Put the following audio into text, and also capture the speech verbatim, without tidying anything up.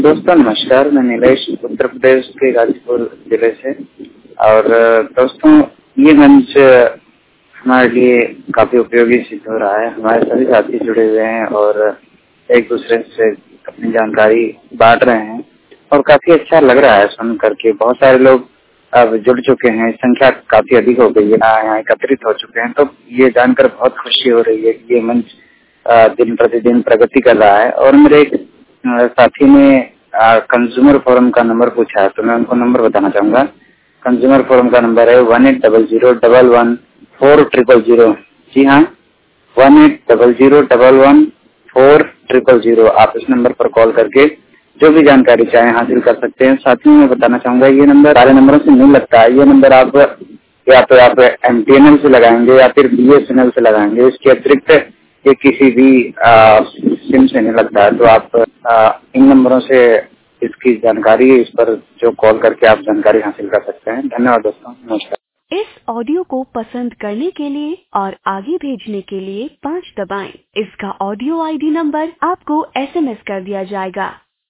दोस्तों नमस्कार, मैं नीलेश उत्तर प्रदेश के गाजीपुर जिले से। और दोस्तों ये मंच हमारे लिए काफी उपयोगी सिद्ध हो रहा है। हमारे सभी साथी जुड़े हुए हैं और एक दूसरे से अपनी जानकारी बांट रहे हैं और काफी अच्छा लग रहा है सुन करके। बहुत सारे लोग अब जुड़ चुके हैं, संख्या काफी अधिक हो गई है, यहाँ एकत्रित हो चुके हैं। तो ये जानकर बहुत खुशी हो रही है कि ये मंच दिन प्रतिदिन प्रगति कर रहा है। और मेरे एक साथी ने कंज्यूमर फोरम का नंबर पूछा है, तो मैं उनको नंबर बताना चाहूंगा। कंज्यूमर फोरम का नंबर है one eight double zero double one four triple zero. जी हाँ, one eight double zero double one four triple zero. आप इस नंबर पर कॉल करके जो भी जानकारी चाहें हासिल कर सकते हैं। साथ ही मैं बताना चाहूंगा ये नंबर सारे नंबरों से नहीं लगता है। ये नंबर आप या तो आप एम टी एन एल से लगाएंगे या फिर बी एस एन एल से लगाएंगे। इसके अतिरिक्त ये किसी भी आ, सिम से नहीं लगता है। तो आप आ, इन नंबरों से इसकी जानकारी, इस पर जो कॉल करके आप जानकारी हासिल कर सकते हैं। धन्यवाद दोस्तों, नमस्कार। इस ऑडियो को पसंद करने के लिए और आगे भेजने के लिए पाँच दबाएं। इसका ऑडियो आई डी नंबर आपको एस एम एस कर दिया जाएगा।